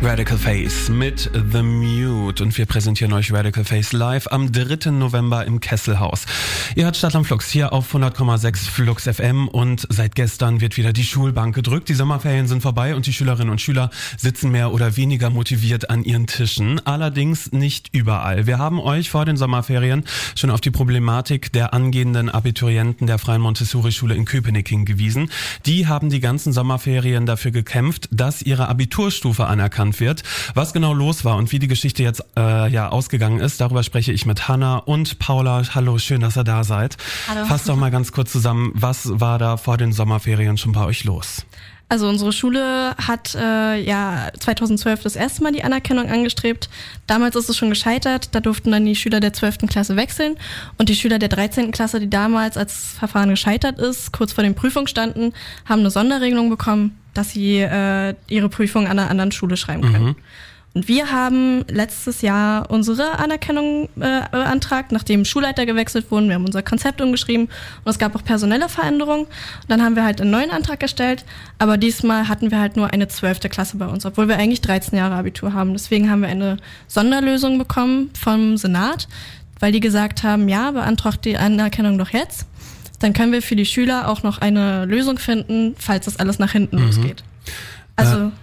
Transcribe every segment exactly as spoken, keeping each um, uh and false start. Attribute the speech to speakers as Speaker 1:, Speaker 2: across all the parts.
Speaker 1: Radical Face mit The Mute und wir präsentieren euch Radical Face live am dritten November im Kesselhaus. Ihr hört Stadtland Flux hier auf hundert Komma sechs Flux F M und seit gestern wird wieder die Schulbank gedrückt. Die Sommerferien sind vorbei und die Schülerinnen und Schüler sitzen mehr oder weniger motiviert an ihren Tischen. Allerdings nicht überall. Wir haben euch vor den Sommerferien schon auf die Problematik der angehenden Abiturienten der Freien Montessori-Schule in Köpenick hingewiesen. Die haben die ganzen Sommerferien dafür gekämpft, dass ihre Abiturstufe anerkannt wird. Was genau los war und wie die Geschichte jetzt äh, ja ausgegangen ist, darüber spreche ich mit Hanna und Paula. Hallo, schön, dass ihr da seid.
Speaker 2: Hallo.
Speaker 1: Fasst doch mal ganz kurz zusammen, was war da vor den Sommerferien schon bei euch los?
Speaker 2: Also unsere Schule hat äh, ja zweitausendzwölf das erste Mal die Anerkennung angestrebt. Damals ist es schon gescheitert, da durften dann die Schüler der zwölften Klasse wechseln und die Schüler der dreizehnten Klasse, die damals als das Verfahren gescheitert ist, kurz vor den Prüfungen standen, haben eine Sonderregelung bekommen, dass sie äh, ihre Prüfung an einer anderen Schule schreiben können. Mhm. Und wir haben letztes Jahr unsere Anerkennung äh, beantragt, nachdem Schulleiter gewechselt wurden. Wir haben unser Konzept umgeschrieben und es gab auch personelle Veränderungen. Und dann haben wir halt einen neuen Antrag gestellt, aber diesmal hatten wir halt nur eine zwölfte Klasse bei uns, obwohl wir eigentlich dreizehn Jahre Abitur haben. Deswegen haben wir eine Sonderlösung bekommen vom Senat, weil die gesagt haben, ja, beantragt die Anerkennung doch jetzt. Dann können wir für die Schüler auch noch eine Lösung finden, falls das alles nach hinten mhm. losgeht. Also...
Speaker 1: Äh.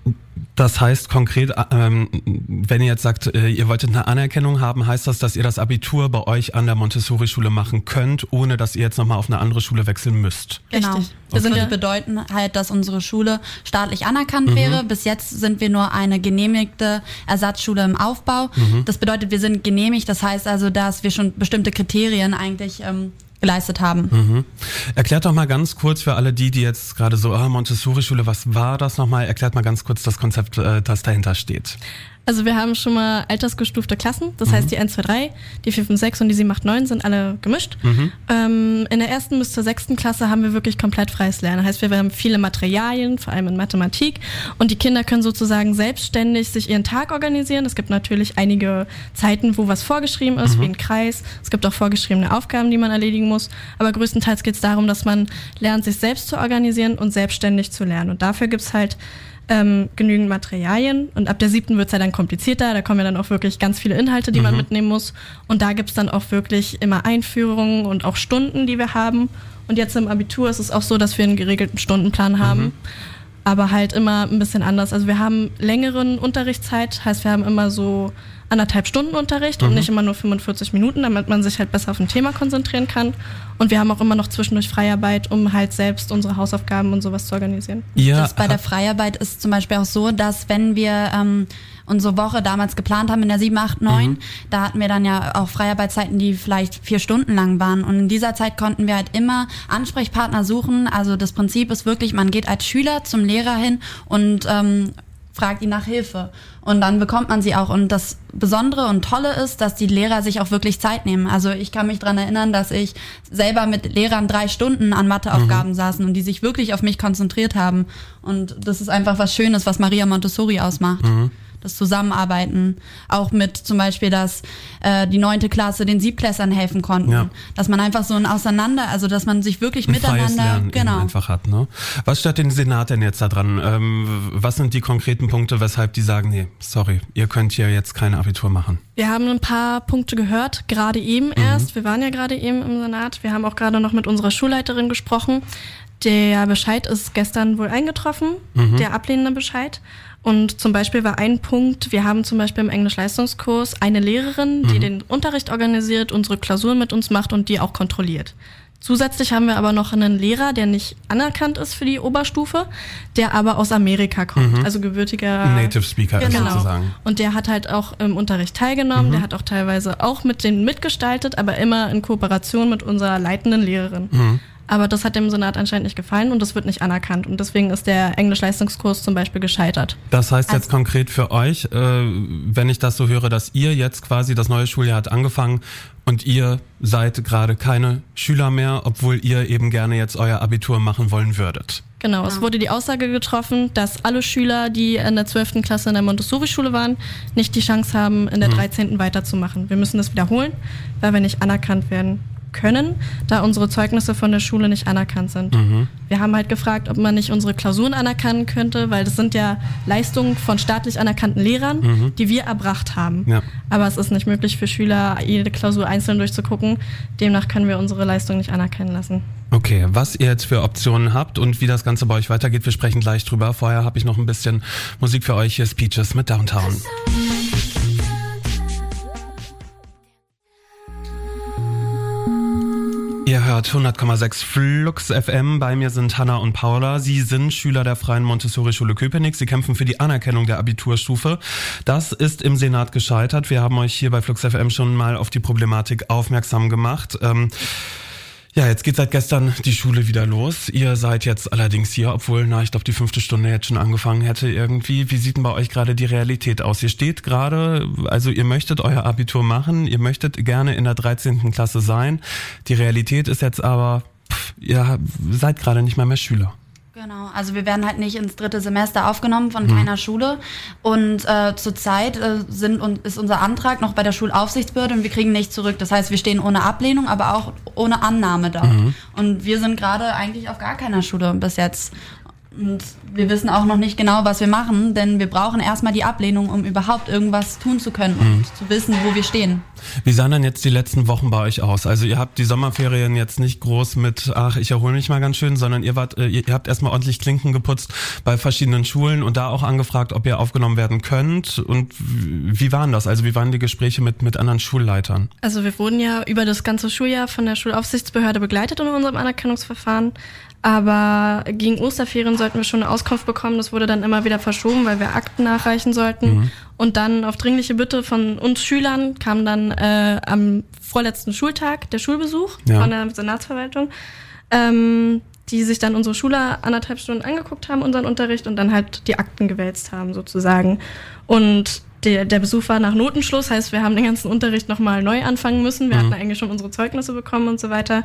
Speaker 1: Das heißt konkret, ähm, wenn ihr jetzt sagt, ihr wolltet eine Anerkennung haben, heißt das, dass ihr das Abitur bei euch an der Montessori-Schule machen könnt, ohne dass ihr jetzt nochmal auf eine andere Schule wechseln müsst?
Speaker 3: Genau.
Speaker 2: Richtig.
Speaker 3: Das würde bedeuten halt, dass unsere Schule staatlich anerkannt mhm. wäre. Bis jetzt sind wir nur eine genehmigte Ersatzschule im Aufbau. Mhm. Das bedeutet, wir sind genehmigt. Das heißt also, dass wir schon bestimmte Kriterien eigentlich ähm, geleistet haben.
Speaker 1: Mhm. Erklärt doch mal ganz kurz für alle die, die jetzt gerade so, ah, Montessori-Schule, was war das nochmal? Erklärt mal ganz kurz das Konzept, äh, das dahinter steht.
Speaker 2: Also wir haben schon mal altersgestufte Klassen, das mhm. heißt die eins, zwei, drei, die vier, fünf, sechs und die sieben, acht, neun sind alle gemischt. Mhm. Ähm, in der ersten bis zur sechsten Klasse haben wir wirklich komplett freies Lernen. Das heißt, wir haben viele Materialien, vor allem in Mathematik und die Kinder können sozusagen selbstständig sich ihren Tag organisieren. Es gibt natürlich einige Zeiten, wo was vorgeschrieben ist, mhm. wie ein Kreis. Es gibt auch vorgeschriebene Aufgaben, die man erledigen muss, aber größtenteils geht es darum, dass man lernt, sich selbst zu organisieren und selbstständig zu lernen. Und dafür gibt's halt Ähm, genügend Materialien und ab der siebten wird's ja dann komplizierter, da kommen ja dann auch wirklich ganz viele Inhalte, die mhm. man mitnehmen muss und da gibt's dann auch wirklich immer Einführungen und auch Stunden, die wir haben und jetzt im Abitur ist es auch so, dass wir einen geregelten Stundenplan haben, mhm. aber halt immer ein bisschen anders. Also wir haben längeren Unterrichtszeit, heißt wir haben immer so anderthalb Stunden Unterricht mhm. und nicht immer nur fünfundvierzig Minuten, damit man sich halt besser auf ein Thema konzentrieren kann. Und wir haben auch immer noch zwischendurch Freiarbeit, um halt selbst unsere Hausaufgaben und sowas zu organisieren.
Speaker 3: Ja. Das bei der Freiarbeit ist zum Beispiel auch so, dass wenn wir ähm, unsere Woche damals geplant haben in der sieben, acht, neun, mhm. da hatten wir dann ja auch Freiarbeitszeiten, die vielleicht vier Stunden lang waren. Und in dieser Zeit konnten wir halt immer Ansprechpartner suchen. Also das Prinzip ist wirklich, man geht als Schüler zum Lehrer hin und ähm, fragt ihn nach Hilfe. Und dann bekommt man sie auch. Und das Besondere und Tolle ist, dass die Lehrer sich auch wirklich Zeit nehmen. Also ich kann mich dran erinnern, dass ich selber mit Lehrern drei Stunden an Matheaufgaben mhm. saßen und die sich wirklich auf mich konzentriert haben. Und das ist einfach was Schönes, was Maria Montessori ausmacht. Mhm. Das Zusammenarbeiten, auch mit zum Beispiel, dass äh, die neunte Klasse den Siebtklässlern helfen konnten, ja. dass man einfach so ein Auseinander, also dass man sich wirklich ein miteinander
Speaker 1: Lernen
Speaker 3: genau
Speaker 1: einfach hat. Ne? Was stört den Senat denn jetzt da dran? Ähm, was sind die konkreten Punkte, weshalb die sagen, nee, sorry, ihr könnt hier jetzt kein Abitur machen?
Speaker 2: Wir haben ein paar Punkte gehört, gerade eben mhm. erst. Wir waren ja gerade eben im Senat. Wir haben auch gerade noch mit unserer Schulleiterin gesprochen. Der Bescheid ist gestern wohl eingetroffen, mhm. der ablehnende Bescheid. Und zum Beispiel war ein Punkt, wir haben zum Beispiel im Englisch-Leistungskurs eine Lehrerin, die mhm. den Unterricht organisiert, unsere Klausuren mit uns macht und die auch kontrolliert. Zusätzlich haben wir aber noch einen Lehrer, der nicht anerkannt ist für die Oberstufe, der aber aus Amerika kommt, mhm. also gebürtiger
Speaker 1: Native Speaker
Speaker 2: genau.
Speaker 1: ist sozusagen.
Speaker 2: Und der hat halt auch im Unterricht teilgenommen, mhm. der hat auch teilweise auch mit denen mitgestaltet, aber immer in Kooperation mit unserer leitenden Lehrerin. Mhm. Aber das hat dem Senat anscheinend nicht gefallen und das wird nicht anerkannt. Und deswegen ist der Englisch-Leistungskurs zum Beispiel gescheitert.
Speaker 1: Das heißt jetzt also konkret für euch, äh, wenn ich das so höre, dass ihr jetzt quasi, das neue Schuljahr hat angefangen und ihr seid gerade keine Schüler mehr, obwohl ihr eben gerne jetzt euer Abitur machen wollen würdet.
Speaker 2: Genau, ja. Es wurde die Aussage getroffen, dass alle Schüler, die in der zwölften Klasse in der Montessori-Schule waren, nicht die Chance haben, in der dreizehnten weiterzumachen. Wir müssen das wiederholen, weil wir nicht anerkannt werden. können, da unsere Zeugnisse von der Schule nicht anerkannt sind. Mhm. Wir haben halt gefragt, ob man nicht unsere Klausuren anerkennen könnte, weil das sind ja Leistungen von staatlich anerkannten Lehrern, mhm. die wir erbracht haben. Ja. Aber es ist nicht möglich für Schüler, jede Klausur einzeln durchzugucken. Demnach können wir unsere Leistung nicht anerkennen lassen.
Speaker 1: Okay, was ihr jetzt für Optionen habt und wie das Ganze bei euch weitergeht, wir sprechen gleich drüber. Vorher habe ich noch ein bisschen Musik für euch. Hier ist Peaches mit Downtown. Ihr hört hundert Komma sechs Flux F M. Bei mir sind Hanna und Paula. Sie sind Schüler der Freien Montessori-Schule Köpenick. Sie kämpfen für die Anerkennung der Abiturstufe. Das ist im Senat gescheitert. Wir haben euch hier bei Flux F M schon mal auf die Problematik aufmerksam gemacht. Ähm, Ja, jetzt geht seit gestern die Schule wieder los. Ihr seid jetzt allerdings hier, obwohl, na, ich glaube, die fünfte Stunde jetzt schon angefangen hätte irgendwie. Wie sieht denn bei euch gerade die Realität aus? Ihr steht gerade, also ihr möchtet euer Abitur machen, ihr möchtet gerne in der dreizehnten Klasse sein. Die Realität ist jetzt aber, pff, ihr seid gerade nicht mal mehr Schüler.
Speaker 3: Genau, also wir werden halt nicht ins dritte Semester aufgenommen von mhm. keiner Schule und äh, zurzeit äh, sind und ist unser Antrag noch bei der Schulaufsichtsbehörde und wir kriegen nichts zurück. Das heißt, wir stehen ohne Ablehnung, aber auch ohne Annahme da. Mhm. Und wir sind gerade eigentlich auf gar keiner Schule bis jetzt. Und wir wissen auch noch nicht genau, was wir machen, denn wir brauchen erstmal die Ablehnung, um überhaupt irgendwas tun zu können und mhm. zu wissen, wo wir stehen.
Speaker 1: Wie sahen denn jetzt die letzten Wochen bei euch aus? Also ihr habt die Sommerferien jetzt nicht groß mit, ach, ich erhole mich mal ganz schön, sondern ihr wart, ihr habt erstmal ordentlich Klinken geputzt bei verschiedenen Schulen und da auch angefragt, ob ihr aufgenommen werden könnt. Und wie waren das? Also wie waren die Gespräche mit, mit anderen Schulleitern?
Speaker 2: Also wir wurden ja über das ganze Schuljahr von der Schulaufsichtsbehörde begleitet in unserem Anerkennungsverfahren. Aber gegen Osterferien sollten wir schon eine Auskunft bekommen. Das wurde dann immer wieder verschoben, weil wir Akten nachreichen sollten. Mhm. Und dann auf dringliche Bitte von uns Schülern kam dann äh, am vorletzten Schultag der Schulbesuch ja. von der Senatsverwaltung, ähm, die sich dann unsere Schüler anderthalb Stunden angeguckt haben, unseren Unterricht, und dann halt die Akten gewälzt haben sozusagen. Und der, der Besuch war nach Notenschluss, heißt, wir haben den ganzen Unterricht nochmal neu anfangen müssen. Wir mhm. hatten eigentlich schon unsere Zeugnisse bekommen und so weiter.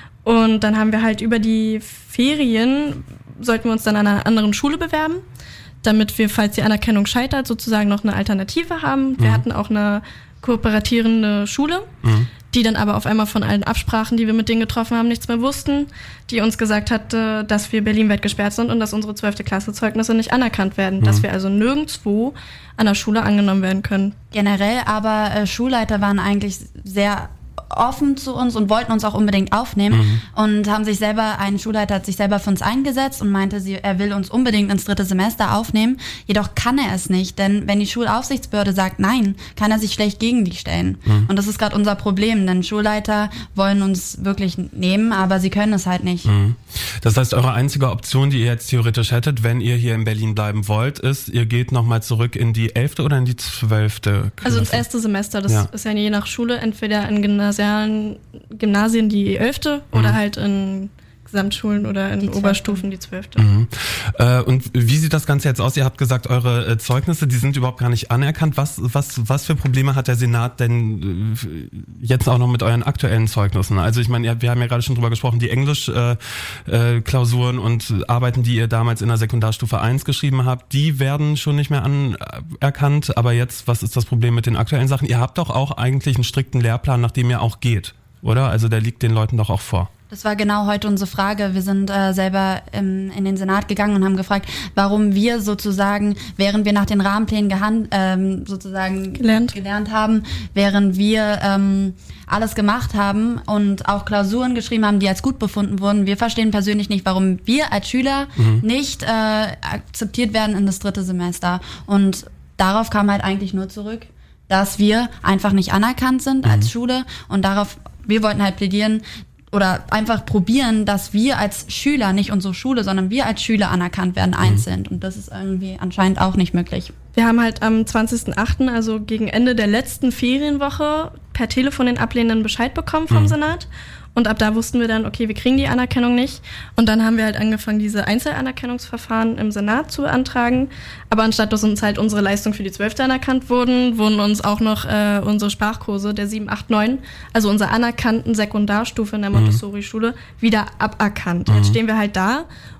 Speaker 2: Und dann haben wir halt über die Ferien, sollten wir uns dann an einer anderen Schule bewerben, damit wir, falls die Anerkennung scheitert, sozusagen noch eine Alternative haben. Wir mhm. hatten auch eine kooperatierende Schule, mhm. die dann aber auf einmal von allen Absprachen, die wir mit denen getroffen haben, nichts mehr wussten, die uns gesagt hat, dass wir berlinweit gesperrt sind und dass unsere zwölfte Klasse Zeugnisse nicht anerkannt werden, mhm. dass wir also nirgendwo an der Schule angenommen werden können.
Speaker 3: Generell aber äh, Schulleiter waren eigentlich sehr offen zu uns und wollten uns auch unbedingt aufnehmen mhm. und haben sich selber, ein Schulleiter hat sich selber für uns eingesetzt und meinte, sie, er will uns unbedingt ins dritte Semester aufnehmen. Jedoch kann er es nicht, denn wenn die Schulaufsichtsbehörde sagt nein, kann er sich schlecht gegen die stellen. Mhm. Und das ist gerade unser Problem, denn Schulleiter wollen uns wirklich nehmen, aber sie können es halt nicht.
Speaker 1: Mhm. Das heißt, eure einzige Option, die ihr jetzt theoretisch hättet, wenn ihr hier in Berlin bleiben wollt, ist, ihr geht nochmal zurück in die elfte oder in die zwölfte Klasse?
Speaker 2: Also ins erste Semester, das ja. ist ja je nach Schule, entweder in Gymnasium Gymnasien die elfte mhm. oder halt in Gesamtschulen oder in die Oberstufen die zwölfte.
Speaker 1: Mhm. Äh, und wie sieht das Ganze jetzt aus? Ihr habt gesagt, eure äh, Zeugnisse, die sind überhaupt gar nicht anerkannt. Was, was, was für Probleme hat der Senat denn äh, jetzt auch noch mit euren aktuellen Zeugnissen? Also ich meine, wir haben ja gerade schon drüber gesprochen, die Englisch-Klausuren äh, äh, und Arbeiten, die ihr damals in der Sekundarstufe eins geschrieben habt, die werden schon nicht mehr anerkannt. Aber jetzt, was ist das Problem mit den aktuellen Sachen? Ihr habt doch auch eigentlich einen strikten Lehrplan, nach dem ihr auch geht, oder? Also der liegt den Leuten doch auch vor.
Speaker 3: Das war genau heute unsere Frage. Wir sind äh, selber ähm, in den Senat gegangen und haben gefragt, warum wir sozusagen, während wir nach den Rahmenplänen gehand, ähm, sozusagen
Speaker 2: gelernt.
Speaker 3: gelernt haben, während wir ähm, alles gemacht haben und auch Klausuren geschrieben haben, die als gut befunden wurden. Wir verstehen persönlich nicht, warum wir als Schüler mhm. nicht äh, akzeptiert werden in das dritte Semester. Und darauf kam halt eigentlich nur zurück, dass wir einfach nicht anerkannt sind mhm. als Schule, und darauf, wir wollten halt plädieren, oder einfach probieren, dass wir als Schüler, nicht unsere Schule, sondern wir als Schüler anerkannt werden, eins mhm. sind. Und das ist irgendwie anscheinend auch nicht möglich.
Speaker 2: Wir haben halt am zwanzigsten achten, also gegen Ende der letzten Ferienwoche, per Telefon den Ablehnenden Bescheid bekommen vom mhm. Senat. Und ab da wussten wir dann, okay, wir kriegen die Anerkennung nicht. Und dann haben wir halt angefangen, diese Einzelanerkennungsverfahren im Senat zu beantragen. Aber anstatt dass uns halt unsere Leistung für die zwölfte anerkannt wurden, wurden uns auch noch äh, unsere Sprachkurse der sieben, acht, neun, also unsere anerkannten Sekundarstufe in der Montessori-Schule, wieder aberkannt. Mhm. Jetzt stehen wir halt da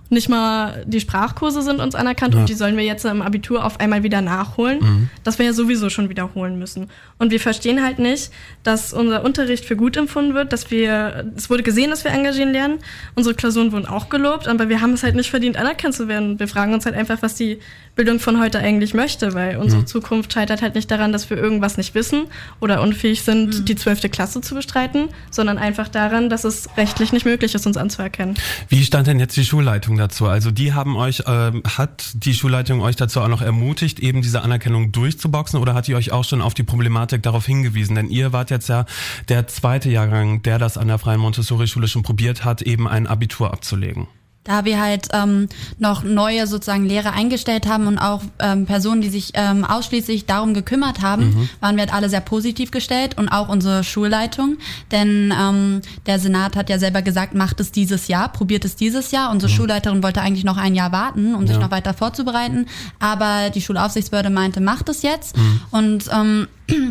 Speaker 2: Nicht mal die Sprachkurse sind uns anerkannt
Speaker 1: ja.
Speaker 2: und die sollen wir jetzt im Abitur auf einmal wieder nachholen.
Speaker 1: Mhm.
Speaker 2: Das wir ja sowieso schon wiederholen müssen. Und wir verstehen halt nicht, dass unser Unterricht für gut empfunden wird, dass wir, es wurde gesehen, dass wir engagieren lernen. Unsere Klausuren wurden auch gelobt, aber wir haben es halt nicht verdient, anerkannt zu werden. Wir fragen uns halt einfach, was die Bildung von heute eigentlich möchte, weil unsere mhm. Zukunft scheitert halt nicht daran, dass wir irgendwas nicht wissen oder unfähig sind, mhm. die zwölfte Klasse zu bestreiten, sondern einfach daran, dass es rechtlich nicht möglich ist, uns anzuerkennen.
Speaker 1: Wie stand denn jetzt die Schulleitung dazu? Also die haben euch, äh, hat die Schulleitung euch dazu auch noch ermutigt, eben diese Anerkennung durchzuboxen, oder hat die euch auch schon auf die Problematik darauf hingewiesen? Denn ihr wart jetzt ja der zweite Jahrgang, der das an der Freien Montessori-Schule schon probiert hat, eben ein Abitur abzulegen.
Speaker 3: Da wir halt ähm, noch neue sozusagen Lehrer eingestellt haben und auch ähm, Personen, die sich ähm, ausschließlich darum gekümmert haben, mhm. waren wir halt alle sehr positiv gestellt und auch unsere Schulleitung. Denn ähm, der Senat hat ja selber gesagt, macht es dieses Jahr, probiert es dieses Jahr. Unsere mhm. Schulleiterin wollte eigentlich noch ein Jahr warten, um ja. sich noch weiter vorzubereiten. Aber die Schulaufsichtsbehörde meinte, macht es jetzt. Mhm. Und ähm,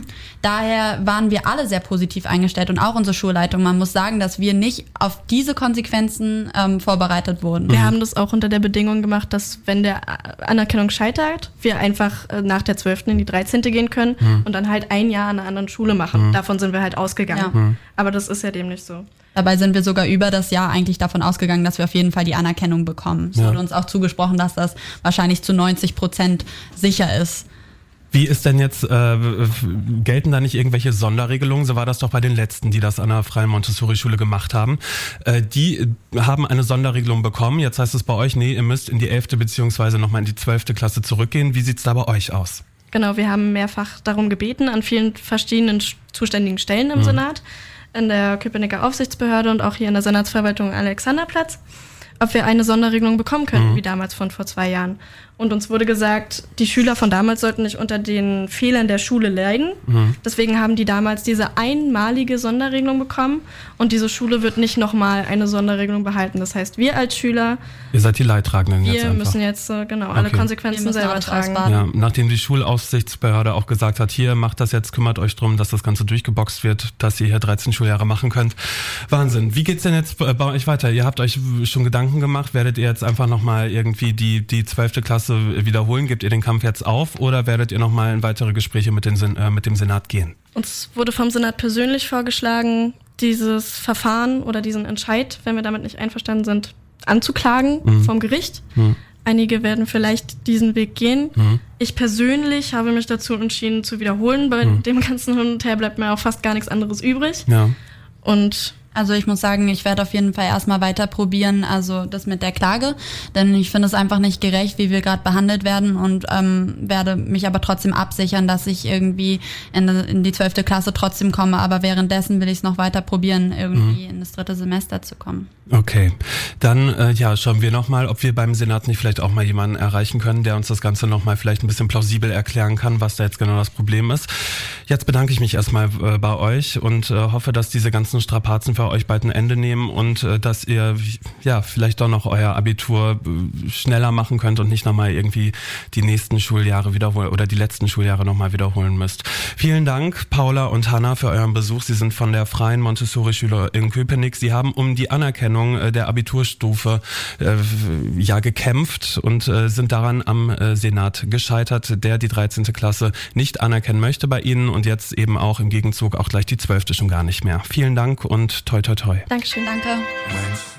Speaker 3: daher waren wir alle sehr positiv eingestellt und auch unsere Schulleitung. Man muss sagen, dass wir nicht auf diese Konsequenzen ähm, vorbereitet wurden.
Speaker 2: Wir haben das auch unter der Bedingung gemacht, dass wenn der Anerkennung scheitert, wir einfach nach der zwölften in die dreizehnte gehen können mhm. und dann halt ein Jahr an einer anderen Schule machen. Mhm. Davon sind wir halt ausgegangen. Ja. Mhm. Aber das ist ja dem nicht so.
Speaker 3: Dabei sind wir sogar über das Jahr eigentlich davon ausgegangen, dass wir auf jeden Fall die Anerkennung bekommen. Es ja. wurde uns auch zugesprochen, dass das wahrscheinlich zu neunzig Prozent sicher ist.
Speaker 1: Wie ist denn jetzt, äh, gelten da nicht irgendwelche Sonderregelungen? So war das doch bei den letzten, die das an der Freien Montessori-Schule gemacht haben. Äh, die haben eine Sonderregelung bekommen. Jetzt heißt es bei euch, nee, ihr müsst in die elfte beziehungsweise nochmal in die zwölfte Klasse zurückgehen. Wie sieht's da bei euch aus?
Speaker 2: Genau, wir haben mehrfach darum gebeten, an vielen verschiedenen zuständigen Stellen im mhm. Senat, in der Köpenicker Aufsichtsbehörde und auch hier in der Senatsverwaltung Alexanderplatz, ob wir eine Sonderregelung bekommen könnten, mhm. wie damals von vor zwei Jahren. Und uns wurde gesagt, die Schüler von damals sollten nicht unter den Fehlern der Schule leiden. Mhm. Deswegen haben die damals diese einmalige Sonderregelung bekommen und diese Schule wird nicht nochmal eine Sonderregelung behalten. Das heißt, wir als Schüler...
Speaker 1: Ihr seid die Leidtragenden jetzt einfach.
Speaker 2: Wir müssen jetzt genau alle okay. Konsequenzen selber tragen.
Speaker 1: Ja, nachdem die Schulaufsichtsbehörde auch gesagt hat, hier, macht das jetzt, kümmert euch drum, dass das Ganze durchgeboxt wird, dass ihr hier dreizehn Schuljahre machen könnt. Wahnsinn. Wie geht's denn jetzt bei euch weiter? Ihr habt euch schon Gedanken gemacht, werdet ihr jetzt einfach nochmal irgendwie die die zwölfte Klasse wiederholen? Gebt ihr den Kampf jetzt auf oder werdet ihr nochmal in weitere Gespräche mit, den, äh, mit dem Senat gehen?
Speaker 2: Uns wurde vom Senat persönlich vorgeschlagen, dieses Verfahren oder diesen Entscheid, wenn wir damit nicht einverstanden sind, anzuklagen mhm. vom Gericht. Mhm. Einige werden vielleicht diesen Weg gehen. Mhm. Ich persönlich habe mich dazu entschieden zu wiederholen. Bei mhm. dem ganzen Hin und Her bleibt mir auch fast gar nichts anderes übrig.
Speaker 1: Ja.
Speaker 2: Und
Speaker 3: Also ich muss sagen, ich werde auf jeden Fall erstmal weiter probieren, also das mit der Klage, denn ich finde es einfach nicht gerecht, wie wir gerade behandelt werden und ähm, werde mich aber trotzdem absichern, dass ich irgendwie in, in die zwölfte Klasse trotzdem komme, aber währenddessen will ich es noch weiter probieren, irgendwie mhm. in das dritte Semester zu kommen.
Speaker 1: Okay, dann äh, ja, schauen wir nochmal, ob wir beim Senat nicht vielleicht auch mal jemanden erreichen können, der uns das Ganze nochmal vielleicht ein bisschen plausibel erklären kann, was da jetzt genau das Problem ist. Jetzt bedanke ich mich erstmal äh, bei euch und äh, hoffe, dass diese ganzen Strapazen für euch bald ein Ende nehmen und äh, dass ihr ja vielleicht doch noch euer Abitur äh, schneller machen könnt und nicht nochmal irgendwie die nächsten Schuljahre wiederholen oder die letzten Schuljahre nochmal wiederholen müsst. Vielen Dank, Paula und Hanna, für euren Besuch. Sie sind von der Freien Montessori-Schule in Köpenick. Sie haben um die Anerkennung der Abiturstufe äh, ja gekämpft und äh, sind daran am äh, Senat gescheitert, der die dreizehnte Klasse nicht anerkennen möchte bei Ihnen und jetzt eben auch im Gegenzug auch gleich die zwölfte schon gar nicht mehr. Vielen Dank und toi toi toi.
Speaker 2: Dankeschön, danke.